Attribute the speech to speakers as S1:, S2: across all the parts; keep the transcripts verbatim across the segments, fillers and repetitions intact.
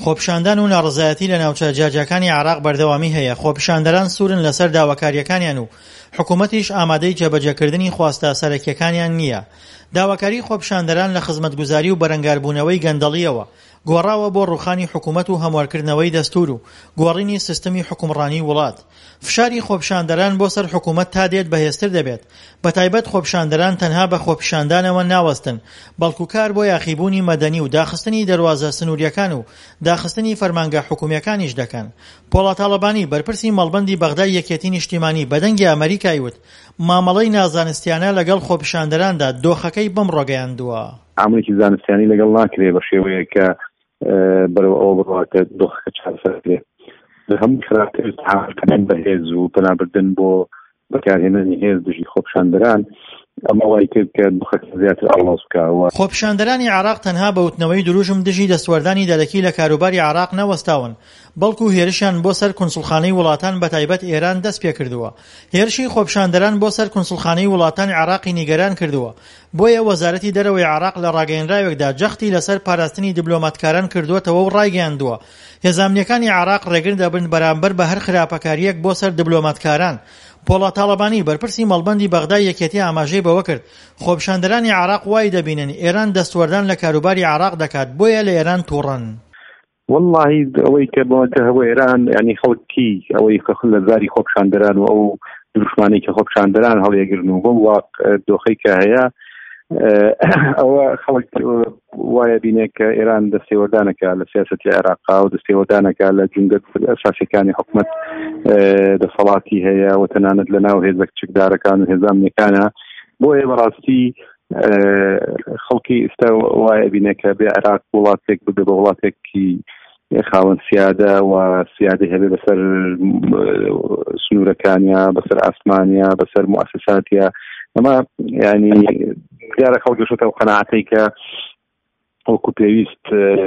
S1: خۆپیشاندان و ناڕزایەتی لە ناوچە جیاجیەکانی عێراق بەردەوامی هەیە. خۆپیشاندەران سوورن لەسەر داواکاریەکانیان و حکوومەتیش ئامادەی جێبەجێکردنی خواستە سەرەکیەکانیان نییە. داواکاری خۆپیشاندەران لە خزمەتگوزاری و بەرەنگاربوونەوەی گەندەڵیەوە گۆڕاوە بۆ ڕوخانی حکوومەت و هەموارکردنەوەی دەستور و گۆڕینی سیستەمی حکومڕانی وڵات. فشاری خۆپیشاندەران بۆ سەر حکوومەت تا دێت بەهێزتر دەبێت. بەتایبەت خۆپیشاندەران تەنها بە خۆپیشاندانەوە ناوەستن، بەڵکو کار بۆ یاخیبوونی مەدەنی و داخستنی دەواازە سنووریەکان و داخستنی فەرمانگە حکوومیەکانیش دەکەن. پۆڵا تاڵەبانی بەرپرسی مەڵبەندی بەغدای یەکێتی نیشتیمانی بەدەنگی ئەمریکای وت مامەڵەی نازانستیانە لەگەڵ خۆپیشاندەراندا دۆخەکەی بەم ڕۆگەیاندووە.
S2: عملێکی زانستیانی لەگەڵ ناکرێ بە شێوەیە کە بەرەو ئەوە بڕاتە دۆخەکە چارەسەرکرێ. لە هەموو خراپتر تەحملکردن بەهێز و پەنابردن بۆ بەکارهێنانی هێز دژی خۆپیشاندەران ئەمە وای کرد کە دۆخەکە زیاتر ئاڵاز بکەوە.
S1: خۆپیشاندەرانی عێراق تەنها بە وتنەوەی دروژم دژی دەستوەردانی دەرەکی لە کاروباری عێراق نەوەستاون، بەڵکو هێرشیان بۆ سەر کونسڵخانەی وڵاتان بەتایبەت ئێران دەست پێ کردووە. هێرشی خۆپیشاندەران بۆ سەر کونسڵخانەی وڵاتانی عێراقی نیگەران کردووە. بۆیە وەزارەتی دەرەوەی عێراق لە ڕاگەیەنراوێکدا جەختی لەسەر پاراستنی دیبلۆماتکاران کردووەتەوە و ڕایگەیاندووە هێزانامنیەکانی عێراق ڕێگر دەبن بەرامبەر بە هەر خراپەکاریەک بۆ سەر دیبلۆماتکاران. پۆڵا تاڵەبانی بەرپرسی مەڵبەندی بەغدای یەکێتی ئاماژەی بەوە کرد خۆپیشاندەرانی عێراق وای دەبینن ئێران دەستوەردان لە کاروباری عێراق دەکات، بۆیە لە ئێران تووڕن.
S2: والله ئەوەی کە بۆتە هەوە ئێران ینی خەڵکی ئەوەی کە لە زاری خۆپیشاندەران و ئەو دروشمانی کە خۆپیشاندەران هەڵیەگرن و بەم واق دۆخەی کە هەیە ئەوە خەڵک وایە بینێ کە ئێران دەستێوەردانەکە لە سیاسەتی عێراقا و دەستێوەردانەکە لە جونگە ئەساسیەکانی حکوومەت دەسەڵاتی هەیە و تەنانەت لە ناو هێزە کچکدارەکان و هێزانامنیەکانە. بۆیە بەڕاستی خەڵکی ئێستا وایە بینێ کە بێ عێراق وڵاتێک ببێ بە وڵاتێکی خاوەن سیادە و سیادی هەبێ بەسەر سنوورەکانیا، بەسەر ئاسمانیا، بەسەر موسساتیا. ئەمە ینی دیارە خەڵک گەشتەوە قەناعەتەی کە وەکو پێویست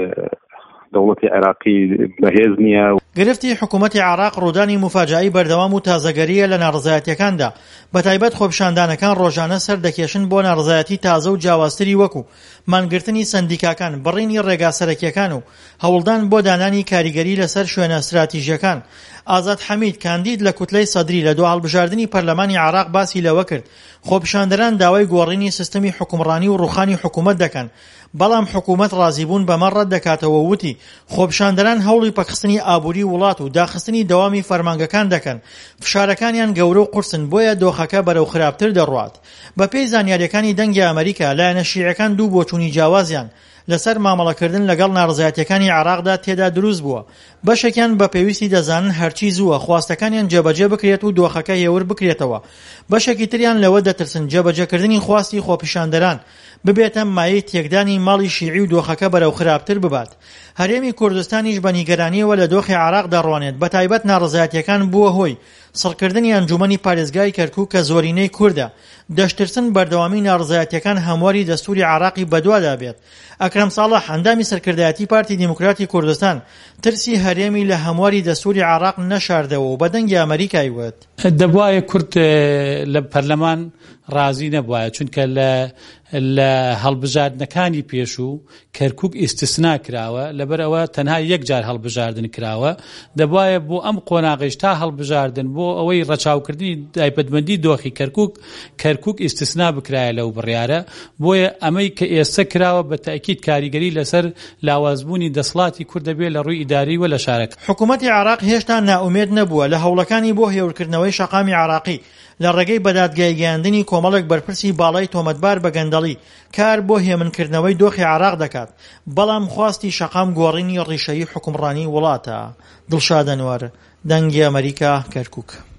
S2: دەوڵەتی عێراقی بەهێز نییە.
S1: گرفتی حکوومەتی عێراق ڕوودانی مفاجایی بەردەوام و تازەگەریە لە ناڕزایەتیەکاندا. بەتایبەت خۆپیشاندانەکان ڕۆژانە سەر دەکێشن بۆ ناڕزایەتی تازە و جیاوازتری وەکو مانگرتنی سندیکاکان، بڕینی ڕێگا سەرەکیەکان و هەوڵدان بۆ دانانی کاریگەری لەسەر شوێنە استراتیژیەکان. ئازاد حەمید کاندید لە کوتلەی سەدری لە دوو هەڵبژاردننی پەرلەمانی عێراق باسی لەوە کرد خۆپیشاندەران داوای گۆڕینی سیستەمی حکومڕانی و ڕوخانی حکوومەت دەکەن، بەڵام حکوومەت ڕازیبوون بەمە ڕەت دەکاتەوە. وتی خۆپیشاندەران هەوڵی پەکخستنی ئابووری وڵات و داخستنی دەوامی فەرمانگەکان دەکەن، فشارەکانیان گەورە و قورسن، بۆیە دۆخەکە بەرەو خراپتر دەڕوات. بە پێی زانیاریەکانی دەنگی ئەمریکا لایەنە شیعەکان دوو بۆچوونی جیاوازیان لەسەر مامەڵەکردن لەگەڵ ناڕزایەتیەکانی عێراقدا تێدا دروست بووە. بەشێکیان بە پێویستی دەزانن هەرچی زووە خواستەکانیان جێبەجێ بکرێت و دۆخەکە هێور بکرێتەوە. بەشێکی تریان لەوە دەترسن جێبەجێکردنی خواستی خۆپیشاندەران ببێتە مایەی تێکدانی ماڵی شیعی و دۆخەکە بەرەو خراپتر ببات. هەرێمی کوردستانیش بە نیگەرانیەوە لە دۆخی عێراق دەڕوانێت. بەتایبەت ناڕزایەتیەکان بووە هۆی سڕکردنی ئەنجومەنی پارێزگای کەرکووک کە زۆرینەی کووردە. دەشترسن بەردەوامی ناڕزایەتیەکان هەمواری دەستوری عێراقی بەدوادا بێت. ئەکرەم ساڵح هەندامی سەرکردایەتی پارتی دیموکراتی کوردستان ترسی هەرێمی لە هەمواری دەستوری عێراق نەشاردەوە و بەدەنگی ئەمریکای وت
S3: دەبوایە کورد لە پەرلەمان ڕازی نەبووایە، چونکە لە لە هەڵبژاردنەکانی پێشوو کەرکووک ئیستیسنا کراوە، لەبەرەوە تەنها یەک جار هەڵبژاردن کراوە. دەبوایە بۆ ئەم قۆناغیش تا هەڵبژاردن بۆ ئەوەی ڕەچاوکردنی تایبەتمەندی دۆخی کەرکووک کەرکووک ئیستیسنا بکرایە لەو بڕیارە. بۆیە ئەمەی کە ئێستا کراوە بە تاکید کاریگەری لەسەر لاوازبوونی دەسڵاتی کورد دەبێت لە ڕووی ئیداری و لە شارەکە.
S1: حکوومەتی عێراق هێشتا ناومێد نەبووە لە هەوڵەکانی بۆ هێورکردنەوەی شەقامی عێراقی لە ڕێگەی بەدادگای گەیاندنی کۆمەڵێک بەرپرسی باڵای تۆمەتبار بە گەندەڵی کار بۆ هێمنکردنەوەی دۆخی عێراق دەکات، بەڵام خواستی شەقام گۆڕینی ڕیشەیی حکومڕانی وڵاتە. دڵشاد ئەنوەر، دەنگی ئەمریکا، کەرکووک.